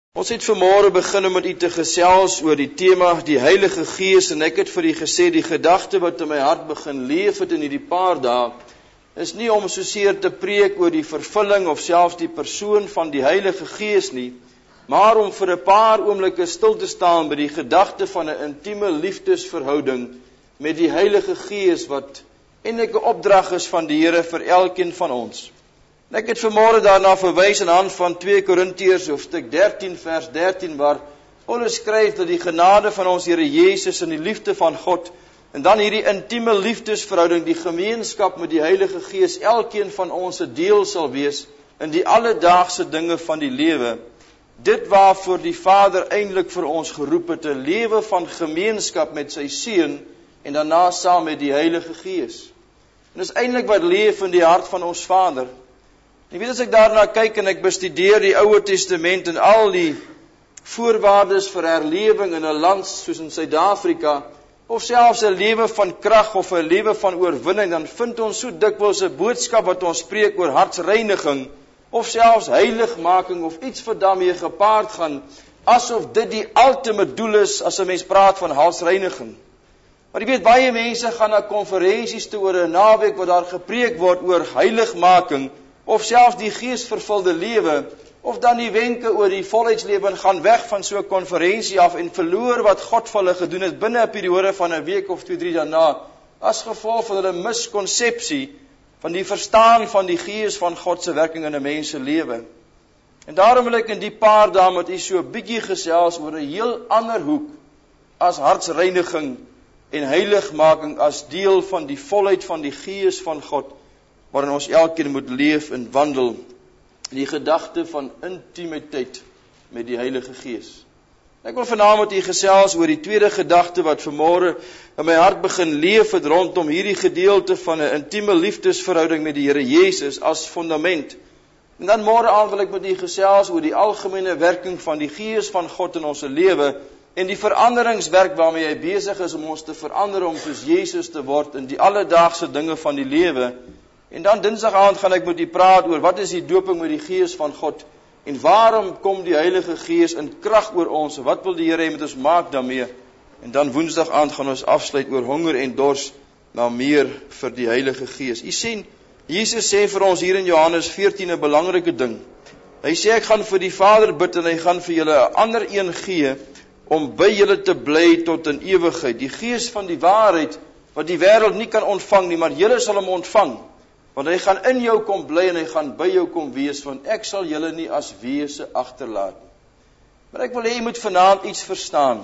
Ons het vanmôre begin om met u te gesels oor die tema die Heilige Gees en ek het vir u gesê die gedagte wat in my hart begin leef het in hierdie paar dae is nie om soseer te preek oor die vervulling of selfs die persoon van die Heilige Gees nie, maar om vir 'n paar oomblikke stil te staan by die gedagte van 'n intieme liefdesverhouding met die Heilige Gees wat eintlik 'n opdrag is van die Here vir elkeen van ons. Ek het vanmôre daarna verwys aan die hand van 2 Korintiërs hoofstuk 13 vers 13 waar Paulus skryf dat die genade van ons Here Jesus en die liefde van God en dan hierdie intieme liefdesverhouding, die gemeenskap met die Heilige Gees, elkeen van ons se deel sal wees in die alledaagse dinge van die lewe. Dit waarvoor die Vader eintlik vir ons geroep het, 'n lewe van gemeenskap met sy Seun en daarna saam met die Heilige Gees. En dis eintlik wat leef in die hart van ons Vader. Jy weet, as ek daarna kyk en ek bestudeer die Ou Testament en al die voorwaardes vir herlewing in 'n land soos in Suid-Afrika, of selfs 'n lewe van krag of 'n lewe van oorwinning, dan vind ons so dikwels 'n boodskap wat ons spreek oor hartsreiniging, of selfs heiligmaking, of iets wat daarmee gepaard gaan, asof dit die ultimate doel is as 'n mens praat van hartsreiniging. Maar jy weet, baie mense gaan na konferensies toe oor 'n naweek waar daar gepreek word oor heiligmaking, of selfs die geesvervulde lewe, of dan die wenke oor die volheidslewe en gaan weg van so 'n konferensie af en verloor wat God vir hulle gedoen het binne 'n periode van 'n week of 2, 3 daarna, as gevolg van hulle miskonsepsie van die verstaan van die Gees van God se werking in 'n mens se lewe. En daarom wil ek in die paar dae met u so 'n bietjie gesels oor 'n heel ander hoek as hartsreiniging en heiligmaking as deel van die volheid van die Gees van God, waarin ons elkeen moet leef en wandel, die gedagte van intimiteit met die Heilige Gees. Ek wil vanaand met u gesels oor die tweede gedagte wat vanmôre in my hart begin leef het rondom hierdie gedeelte van 'n intieme liefdesverhouding met die Here Jesus as fundament. En dan môre aand wil ek met u gesels oor die algemene werking van die Gees van God in ons lewe en die veranderingswerk waarmee hy besig is om ons te verander om soos Jesus te word in die alledaagse dinge van die lewe. En dan Dinsdag aand gaan ek met u praat oor wat is die doping met die Gees van God en waarom kom die Heilige Gees in krag oor ons en wat wil die Here hê met ons maak daarmee. En dan Woensdag aand gaan ons afsluit oor honger en dors na meer vir die Heilige Gees. U sien, Jesus sê vir ons hier in Johannes 14 'n belangrike ding. Hy sê ek gaan vir die Vader bid en hy gaan vir julle 'n ander een gee om by julle te bly tot in ewigheid. Die Gees van die waarheid wat die wêreld nie kan ontvang nie, maar julle sal hom ontvang. Want hy gaan in jou kom bly en hy gaan by jou kom wees, want ek sal julle nie as wese agterlaat nie. Maar ek wil hê jy moet vanaand iets verstaan.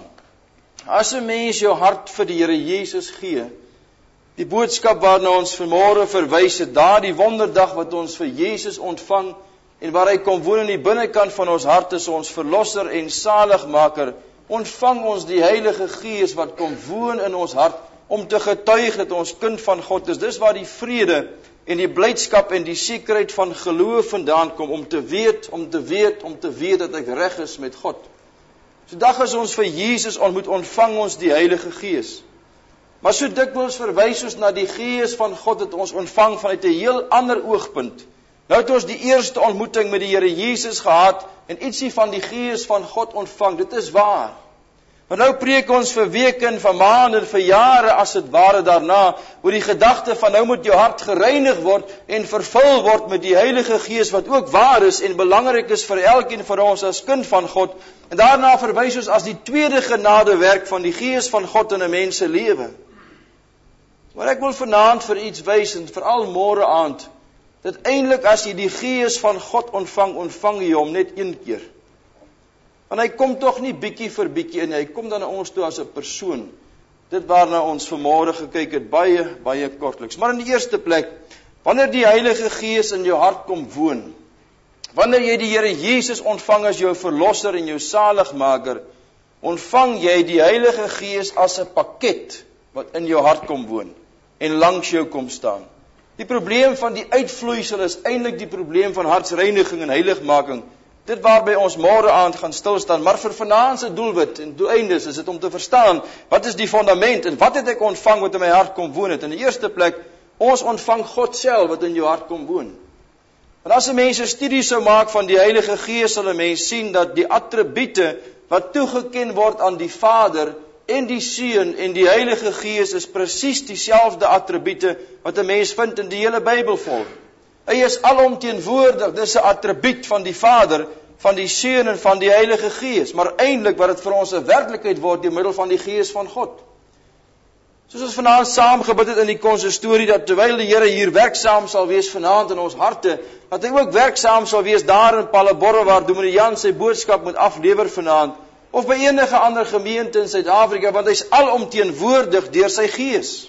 As 'n mens jou hart vir die Here Jesus gee, die boodskap waarna ons vanmôre verwys het, daardie wonderdag wat ons vir Jesus ontvang en waar hy kom woon in die binnekant van ons hart is ons verlosser en saligmaker, ontvang ons die Heilige Gees wat kom woon in ons hart om te getuig dat ons kind van God is. Dis waar die vrede en die blydskap en die sekerheid van geloof vandaan kom, om te weet dat ek reg is met God. So dag as ons vir Jesus ontmoet, ontvang ons die Heilige Gees. Maar so dikwels verwys ons na die Gees van God het ons ontvang vanuit 'n heel ander oogpunt. Nou het ons die eerste ontmoeting met die Here Jesus gehad en ietsie van die Gees van God ontvang. Dit is waar. Maar nou preek ons vir weke en vir maande en vir jare as dit ware daarna oor die gedagte van nou moet jou hart gereinig word en vervul word met die Heilige Gees wat ook waar is en belangrik is vir elkeen van ons as kind van God. En daarna verwys ons as die tweede genadewerk van die Gees van God in 'n mens se lewe. Maar ek wil vanaand vir iets wys en veral môre aand dat eintlik as jy die Gees van God ontvang jy hom net een keer. Want hy kom tog nie bietjie vir bietjie in, hy kom dan na ons toe as 'n persoon. Dit waarna ons vanmôre gekyk het, baie kortliks. Maar in die eerste plek, wanneer die Heilige Gees in jou hart kom woon, wanneer jy die Here Jesus ontvang as jou verlosser en jou saligmaker, ontvang jy die Heilige Gees as 'n pakket wat in jou hart kom woon en langs jou kom staan. Die probleem van die uitvloeisel is eintlik die probleem van hartsreiniging en heiligmaking. Dit waarby ons môre aand gaan stilstaan, maar vir vanaand se doelwit en doeleindes is dit om te verstaan, wat is die fundament en wat het ek ontvang wat in my hart kom woon het? In die eerste plek, ons ontvang God self wat in jou hart kom woon. Want as 'n mens 'n studie sou maak van die Heilige Gees, sal 'n mens sien dat die attribute wat toegeken word aan die Vader en die Seun en die Heilige Gees is presies dieselfde attribute wat 'n mens vind in die hele Bybel vol. Hy is alomteenwoordig, dis 'n attribuut van die Vader, van die Seun en van die Heilige Gees, maar eintlik wat dit vir ons 'n werklikheid word deur middel van die Gees van God. Soos ons vanaand saam gebid het in die konsistorie, dat terwyl die Here hier werksaam sal wees vanaand in ons harte, dat hy ook werksaam sal wees daar in Palleborre waar Dominee Jan sy boodskap moet aflewer vanaand, of by enige ander gemeente in Suid-Afrika, want hy's alomteenwoordig deur sy Gees.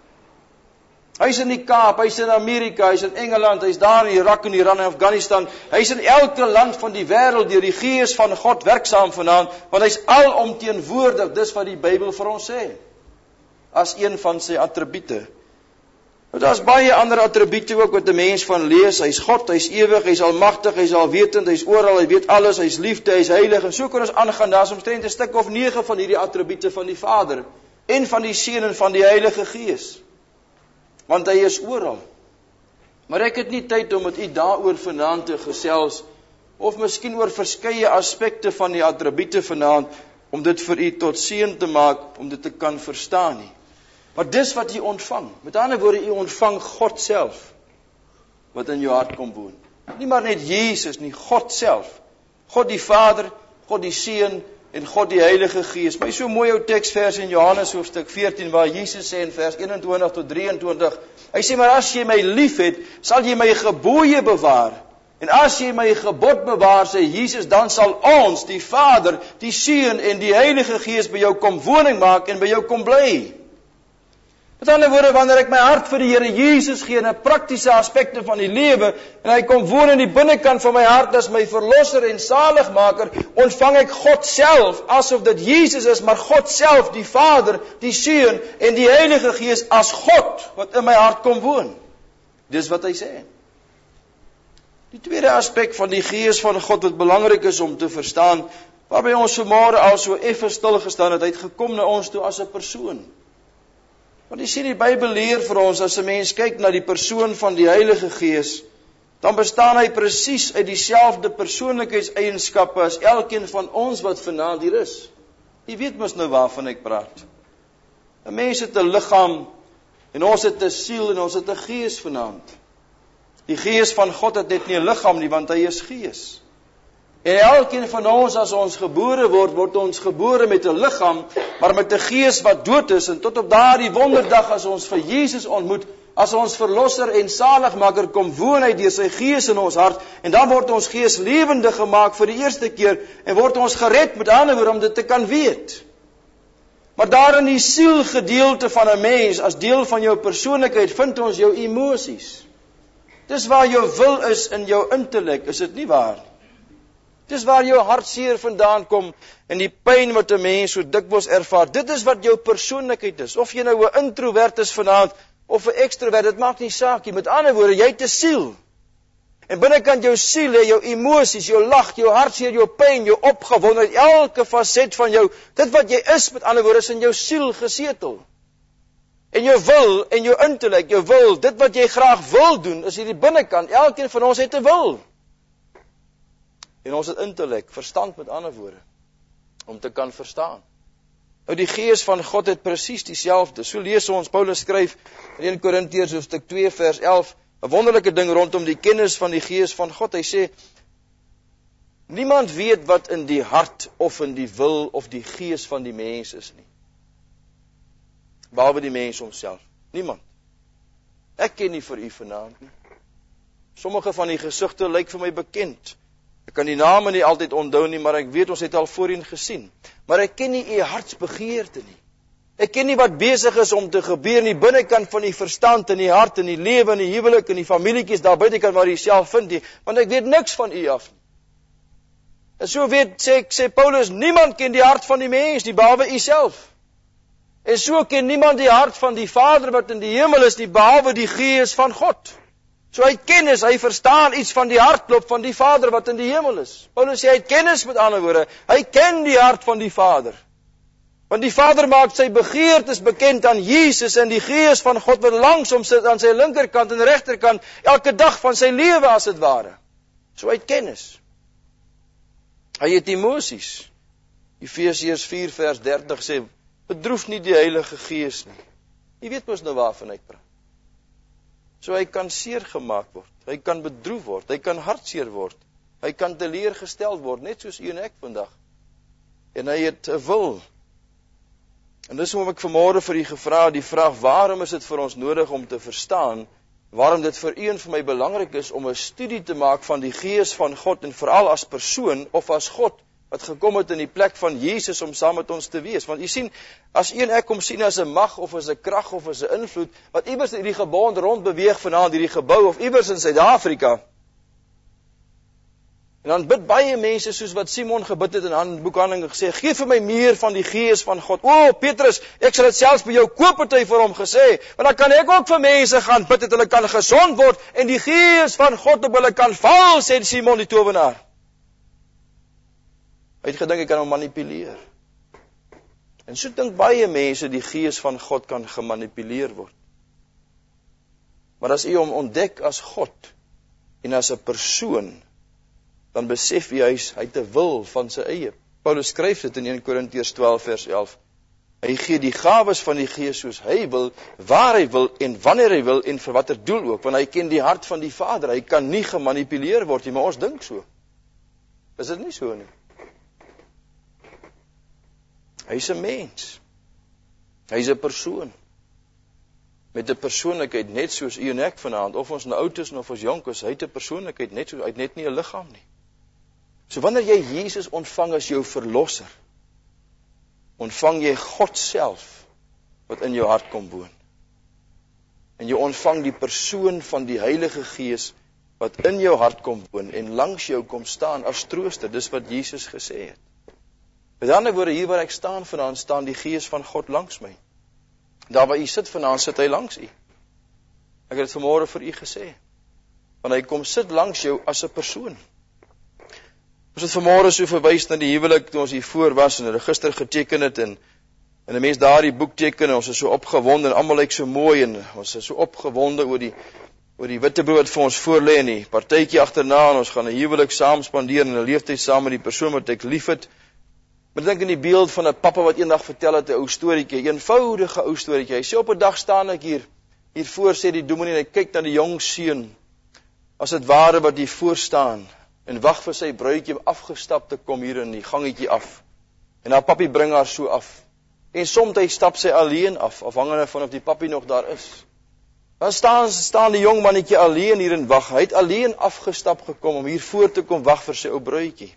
Hy's in die Kaap, hy's in Amerika, hy's in Engeland, hy's daar in Irak en Iran en Afghanistan, hy's in elke land van die wêreld deur die Gees van God werksaam vanaand, want hy's alomteenwoordig, dis wat die Bybel vir ons sê, as een van sy attribute. Daar's baie ander attribute ook wat 'n mens van lees. Hy's God, hy's ewig, hy's almagtig, hy's alwetend, hy's oral, hy weet alles, hy's liefde, hy's heilig. En so kan ons aangaan. Daar's omtrent 'n stuk of 9 van hierdie attribute van die Vader en van die Seun en van die Heilige Gees. Want hy is oral. Maar ek het nie tyd om met u daaroor vanaand te gesels of miskien oor verskeie aspekte van die attribute vanaand om dit vir u tot seën te maak om dit te kan verstaan nie. Maar dis wat jy ontvang. Met ander woorde, jy ontvang God self wat in jou hart kom woon. Nie maar net Jesus nie, God self. God die Vader, God die Seun en God die Heilige Gees. Maar so mooi ou teksvers in Johannes hoofstuk 14 waar Jesus sê in vers 21 tot 23. Hy sê, maar as jy my liefhet, sal jy my gebooie bewaar. En as jy my gebod bewaar, sê Jesus, dan sal ons, die Vader, die Seun en die Heilige Gees by jou kom woning maak en by jou kom bly. Met ander woorde, wanneer ek my hart vir die Here Jesus gee in 'n praktiese aspekte van die lewe en hy kom woon in die binnekant van my hart as my verlosser en saligmaker, ontvang ek God self asof dit Jesus is, maar God self, die Vader, die Seun en die Heilige Gees as God wat in my hart kom woon. Dis wat hy sê. Die tweede aspek van die Gees van God wat belangrik is om te verstaan, waarby ons vanmôre al so effe stil gestaan het, hy het gekom na ons toe as 'n persoon. Want jy sien, die Bybel leer vir ons, as 'n mens kyk na die persoon van die Heilige Gees, dan bestaan hy presies uit dieselfde persoonlikheidseienskappe as elkeen van ons wat vanaand hier is. Jy weet mos nou waarvan ek praat. 'n Mens het 'n liggaam, en ons het 'n siel, en ons het 'n gees vanaand. Die Gees van God het net nie 'n liggaam nie, want hy is Gees. En elkeen van ons, as ons gebore word, word ons gebore met 'n liggaam, maar met 'n gees wat dood is, en tot op daardie wonderdag as ons vir Jesus ontmoet, as ons verlosser en saligmaker kom woon hy deur sy Gees in ons hart, en dan word ons gees lewendig gemaak vir die eerste keer, en word ons gered, met ander woorde, om dit te kan weet. Maar daar in die sielgedeelte van 'n mens, as deel van jou persoonlikheid, vind ons jou emosies. Dis waar jou wil is in jou intellek, is dit nie waar? Dis waar jou hartseer vandaan kom en die pyn wat 'n mens so dikwels ervaar. Dit is wat jou persoonlikheid is. Of jy nou 'n introvert is vanaand of 'n ekstrovert, dit maak nie saak nie. Met ander woorde, jy het 'n siel. En binnekant jou siel lê jou emosies, jou lag, jou hartseer, jou pyn, jou opgewondenheid, elke faset van jou. Dit wat jy is, met ander woorde, is in jou siel gesetel. En jou wil en jou intellek, jou wil, dit wat jy graag wil doen, is hierdie binnekant. Elkeen van ons het 'n wil. En ons het intellek, verstand met ander woorde, om te kan verstaan. Nou die Gees van God het presies dieselfde. So lees ons, Paulus skryf in 1 Korintiërs hoofstuk 2 vers 11, 'n wonderlike ding rondom die kennis van die Gees van God. Hy sê, niemand weet wat in die hart of in die wil of die gees van die mens is nie. Behalwe die mens homself. Niemand. Ek ken nie vir u vanaand nie. Sommige van die gesigte lyk vir my bekend. Ek kan die name nie altyd onthou nie, maar ek weet ons het al voorheen gesien. Maar ek ken nie u hartsbegeerte nie. Ek ken nie wat besig is om te gebeur in die binnekant van die verstand, in die hart, in die lewe, in die huwelik, in die familietjies, daar buitekant waar jy self vind nie, want ek weet niks van u af nie. En so sê Paulus, niemand ken die hart van die mens nie, behalwe u self. En so ken niemand die hart van die Vader wat in die hemel is nie, behalwe die Gees van God. So hy het kennis, hy verstaan iets van die hartklop van die Vader wat in die hemel is. Paulus sê hy het kennis, met ander woorde, hy ken die hart van die Vader Want die Vader maak sy begeertes bekend aan Jesus en die Gees van God wat langs hom sit aan sy linkerkant en regterkant elke dag van sy lewe as dit ware. So uit kennis. Hy het emosies. Efesiërs 4 vers 30 sê, bedroef nie die Heilige Gees nie. Jy weet mos nou waarvan ek praat. So hy kan seer gemaak word, hy kan bedroef word, hy kan hartseer word, hy kan teleurgestel word, net soos u en ek vandag. En hy het 'n wil. En dis hoekom ek vanmôre vir u gevra die vraag, waarom is dit vir ons nodig om te verstaan, waarom dit vir u en vir my belangrik is om 'n studie te maak van die Gees van God en veral as persoon of as God wat gekom het in die plek van Jesus om saam met ons te wees. Want u sien, as u en ek hom sien as 'n mag of as 'n krag of as 'n invloed wat iewers in hierdie gebou rond beweeg vanaand hierdie gebou of iewers in Suid-Afrika. En dan bid baie mense soos wat Simon gebid het in Boekhandelinge gesê, gee vir my meer van die Gees van God. O, Petrus, ek sal dit selfs by jou koop, het hy vir hom gesê. Want dan kan ek ook vir mense gaan bid dat hulle kan gesond word en die Gees van God op hulle kan val, sê Simon die towenaar. Hy het gedink hy kan hom manipuleer. En so dink baie mense die Gees van God kan gemanipuleer word. Maar as u hom ontdek as God en as 'n persoon, dan besef jy hy het 'n wil van sy eie. Paulus skryf dit in 1 Korintiërs 12 vers 11. Hy gee die gawes van die Gees soos hy wil, waar hy wil en wanneer hy wil en vir watter doel ook, want hy ken die hart van die Vader. Hy kan nie gemanipuleer word nie, maar ons dink so. Is dit nie so nie? Hy's 'n mens. Hy's 'n persoon. Met 'n persoonlikheid net soos u en ek vanaand, of ons nou oud is of ons jonk is, hy het 'n persoonlikheid net so, hy het net nie 'n liggaam nie. So wanneer jy Jesus ontvang as jou verlosser, ontvang jy God self wat in jou hart kom woon. En jy ontvang die persoon van die Heilige Gees wat in jou hart kom woon en langs jou kom staan as trooster. Dis wat Jesus gesê het. Met ander woorde, hier waar ek staan vanaand, staan die Gees van God langs my. Daar waar u sit vanaand, sit hy langs u. Ek het dit vanmôre vir u gesê. Want hy kom sit langs jou as 'n persoon. Ons het vanmôre so verwys na die huwelik toe ons hier voor was en 'n register geteken het en 'n mens daardie boek teken en ons is so opgewonde en almal lyk so mooi en ons is so opgewonde oor die witbrood wat vir ons voorlê en die partytjie agterna en ons gaan 'n huwelik saam spandeer en 'n leeftyd saam met die persoon wat ek liefhet. Maar dink in die beeld van 'n pappa wat eendag vertel het 'n ou storieetjie, 'n eenvoudige ou storieetjie. Hy sê op 'n dag staan ek hier voor sê die dominee en hy kyk na die jong seun as dit ware wat hier voor staan en wag vir sy bruidjie om afgestap te kom hier in die gangetjie af. En haar pappie bring haar so af. En soms hy stap sy alleen af, afhangende van of die pappie nog daar is. Dan staan die jong mannetjie alleen hier en wag. Hy het alleen afgestap gekom om hier voor te kom wag vir sy ou bruidjie.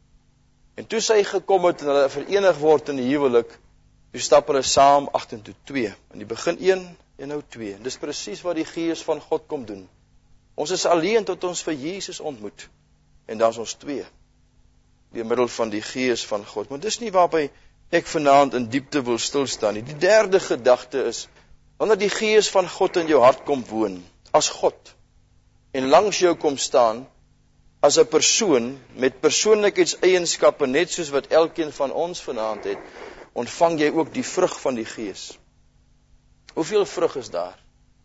En toe sy gekom het en hulle verenig word in die huwelik, toe stap hulle saam agtertoe 2. In die begin 1 en nou 2. Dis presies wat die Gees van God kom doen. Ons is alleen tot ons vir Jesus ontmoet. En dan is ons 2. Deur middel van die Gees van God. Maar dis nie waarby ek vanaand in diepte wil stilstaan nie. Die derde gedagte is, wanneer die Gees van God in jou hart kom woon, as God, en langs jou kom staan, as 'n persoon met persoonlikheidseienskappe net soos wat elkeen van ons vanaand het, ontvang jy ook die vrug van die Gees. Hoeveel vrug is daar?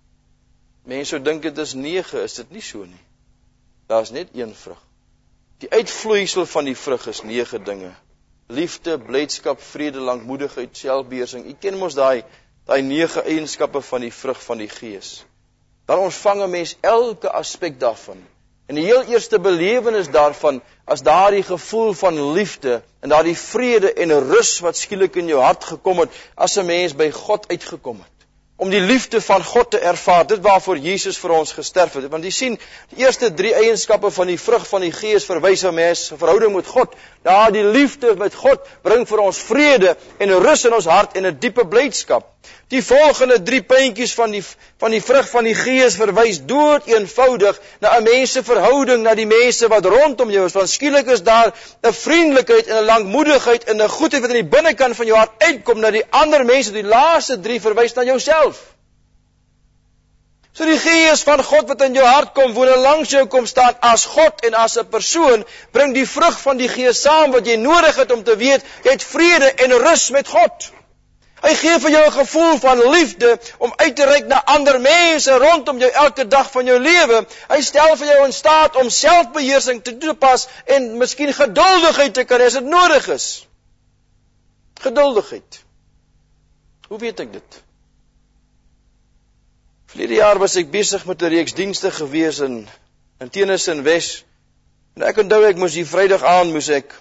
Mense sou dink dit is 9, is dit nie so nie. Daar is net 1 vrug. Die uitvloeisel van die vrug is 9 dinge. Liefde, blydskap, vrede, lankmoedigheid, selfbeheersing. U ken mos daai 9 eienskappe van die vrug van die Gees. Dan ontvang 'n mens elke aspek daarvan. En die heel eerste belewenis daarvan, as daardie gevoel van liefde, en daardie vrede en rus wat skielik in jou hart gekom het, as 'n mens by God uitgekom het. Om die liefde van God te ervaar, dit waarvoor Jesus vir ons gesterf het. Want jy sien, die eerste 3 eienskappe van die vrug van die Gees verwys na mens verhouding met God. Die liefde met God bring vir ons vrede en 'n rus in ons hart en 'n diepe blydskap. Die volgende 3 puntjies van die vrug van die Gees verwys dood eenvoudig na 'n mens se verhouding, na die mense wat rondom jou is. Want skielik is daar 'n vriendelikheid en 'n lankmoedigheid en 'n goedheid wat in die binnekant van jou hart uitkom na die ander mense. Die laaste 3 verwys na jouself. So die Gees van God wat in jou hart kom woon en langs jou kom staan as God en as 'n persoon, bring die vrug van die Gees saam wat jy nodig het om te weet, jy het vrede en rus met God. Hy gee vir jou 'n gevoel van liefde om uit te reik na ander mense rondom jou elke dag van jou lewe. Hy stel vir jou in staat om selfbeheersing te toepas en miskien geduldigheid te kan hê as dit nodig is. Geduldigheid. Hoe weet ek dit? Verlede jaar was ek besig met 'n reeks dienste gewees in Tennyson Wes. En ek onthou ek moes die Vrydag aand moes ek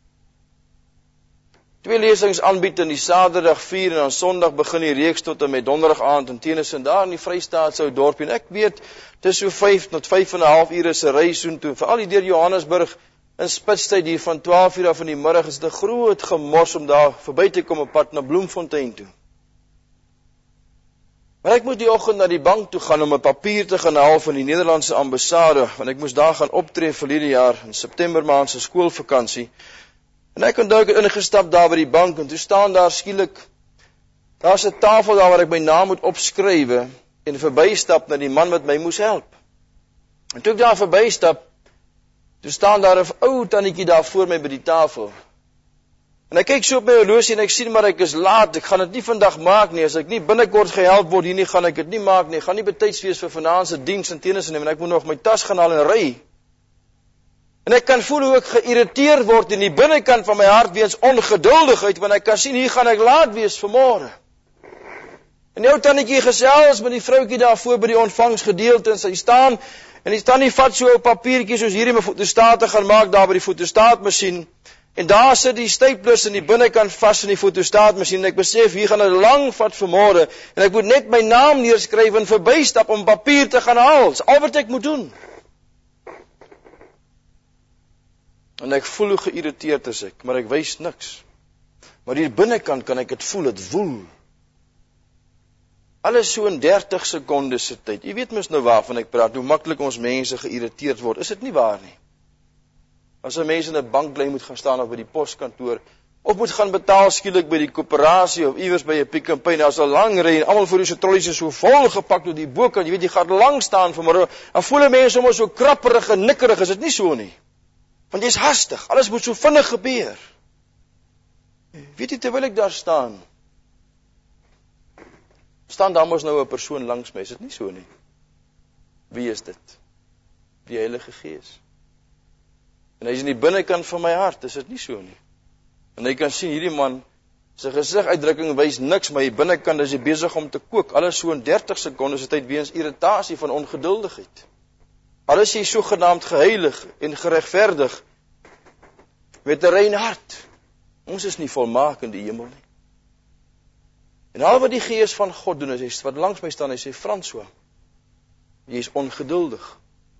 2 lesings aanbied in die Saterdag 4 en dan Sondag begin die reeks tot en met Donderdag aand in Tennyson daar in die Vrystaatse dorpie. En ek weet dis so 5 tot 5,5 ure se reis soontoe, veral hier deur Johannesburg in spitstyd hier van 12 uur af in die middag is dit 'n groot gemors om daar verby te kom op pad na Bloemfontein toe. Maar ek moes die oggend na die bank toe gaan om 'n papier te gaan haal van die Nederlandse ambassade, want ek moes daar gaan optree verlede jaar in September maand se skoolvakansie. En ek onthou ek het ingestap daar by die bank en toe staan daar skielik, daar's 'n tafel daar waar ek my naam moet opskrywe en verbystap na die man wat my moes help. En toe ek daar verbystap, toe staan daar 'n ou tannetjie daar voor my by die tafel. En ek kyk so op my horlosie en ek sien maar ek is laat, ek gaan dit nie vandag maak nie, as ek nie binnekort gehelp word hier nie, gaan ek dit nie maak nie, ek gaan nie betyds wees vir vanaand se diens in Tennyson nie, en ek moet nog my tas gaan haal en ry. En ek kan voel hoe ek geïrriteerd word in die binnekant van my hart weens ongeduldigheid, want ek kan sien hier gaan ek laat wees vanmôre. En die ou tannetjie gesels met die vroutjie daar voor by die ontvangsgedeelte en sy staan, en die tannie vat so 'n papiertjie soos hierdie om 'n fotostaat te gaan maak daar by die fotostaatmasjien. En daar sit die staplers in die binnekant vas in die fotostaatmasjien en ek besef hier gaan dit lank vat vanmôre en ek moet net my naam neerskryf en verbystap om papier te gaan haal. Dis al wat ek moet doen. En ek voel hoe geïrriteerd is ek, maar ek wys niks. Maar hier binnekant kan ek dit voel, dit woel. Alles so in 30 sekondes se tyd. Jy weet mos nou waarvan ek praat, hoe maklik ons mense geïrriteerd word. Is dit nie waar nie? As 'n mens in 'n banklyn moet gaan staan of by die poskantoor, of moet gaan betaal skielik by die koöperasie of iewers by 'n Pick n Pay, daar's 'n lang ry en almal voor die trollies is so vol gepak tot die bokant, jy weet jy gaan lank staan vanmôre, dan voel 'n mens sommer so krapperig en nikkerig, is dit nie so nie? Want jy's hastig, alles moet so vinnig gebeur. Weet jy, terwyl ek daar staan daar mos nou 'n persoon langs my, is dit nie so nie? Wie is dit? Die Heilige Gees. En hy is in die binnekant van my hart, is dit nie so nie? En hy kan sien, hierdie man, sy gesigsuitdrukking wys niks, maar die binnekant is hy besig om te kook, alles so in 30 sekondes, het hy weens irritasie van ongeduldigheid. Al is hy sogenaamd geheilig en geregverdig, met 'n rein hart. Ons is nie volmaak in die hemel nie. En al wat die Gees van God doen, is wat langs my staan, hy sê, François, jy is ongeduldig.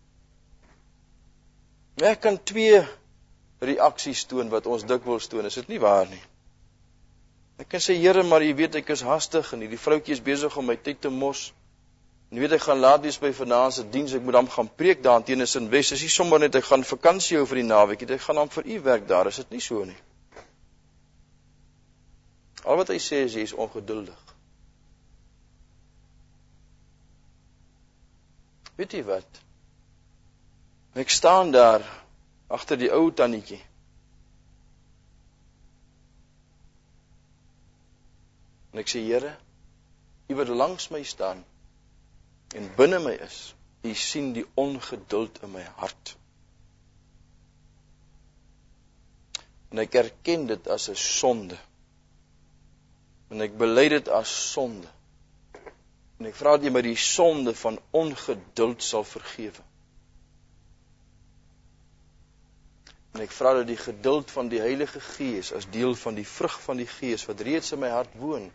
Ek kan 2 reaksies toon wat ons dikwels toon, is dit nie waar nie? Ek kan sê, Here, maar jy weet ek is hastig en die vroutjie is besig om my tyd te mos. En jy weet ek gaan laat wees by vanaand se diens, ek moet dan gaan preek daar in Tennyson Wes. Dis nie sommer net ek gaan vakansie hou vir die naweek, ek gaan dan vir u werk daar, is dit nie so nie? Al wat hy sê is, jy is ongeduldig. Weet jy wat? Ek staan daar, agter die ou tannetjie. En ek sê, Here, u wat langs my staan, en binne my is, u sien die ongeduld in my hart. En ek erken dit as 'n sonde. En ek bely dit as sonde. En ek vra dat jy my die sonde van ongeduld sal vergewe. En ek vra dat die geduld van die Heilige Gees as deel van die vrug van die Gees wat reeds in my hart woon,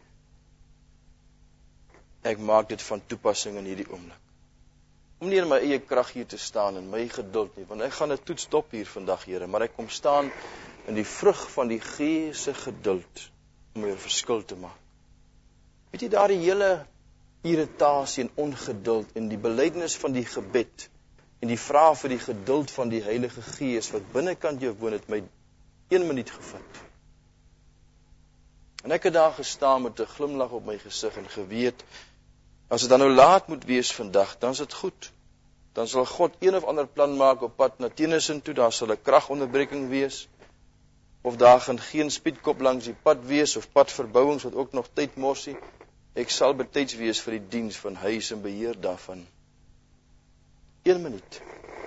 ek maak dit van toepassing in hierdie oomblik. Om nie in my eie krag hier te staan en my geduld nie, want ek gaan 'n toets dop hier vandag, Here, maar ek kom staan in die vrug van die Gees se geduld om 'n verskil te maak. Weet jy, daardie hele irritasie en ongeduld en die belydenis van die gebed en die vraag vir die geduld van die Heilige Gees wat binnekant jou woon, het my 1 minuut gevat. En ek het daar gestaan met 'n glimlag op my gesig en geweet, as dit dan nou laat moet wees vandag, dan is dit goed. Dan sal God een of ander plan maak op pad na Tennyson toe, daar sal 'n kragonderbreking wees. of daar gaan geen speedkop langs die pad wees, of padverbouings wat ook nog tyd mors nie. Ek sal betyds wees vir die diens van huis en beheer daarvan. 1 minuut.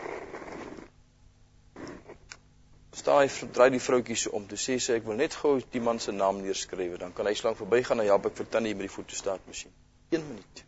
Draai die vroutjie so om, toe sê sy, ek wil net gou die man se naam neerskrywe, dan kan hy slank verbygaan, en help ek vir Tannie met die fotostaatmasjien. 1 minuut.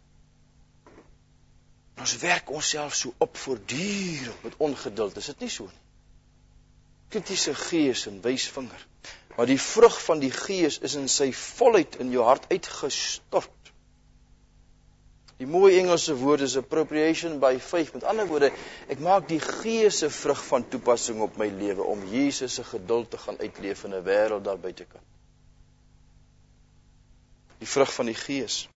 Ons werk onsself so op voortdurend met ongeduld, is dit nie so nie? Kritiese gees en wysvinger. Maar die vrug van die gees is in sy volheid in jou hart uitgestort. Die mooie Engelse woord is appropriation by faith. Met ander woorde, ek maak die gees se vrug van toepassing op my lewe, om Jesus se geduld te gaan uitleef in 'n wêreld daar buitekant. Die vrug van die gees.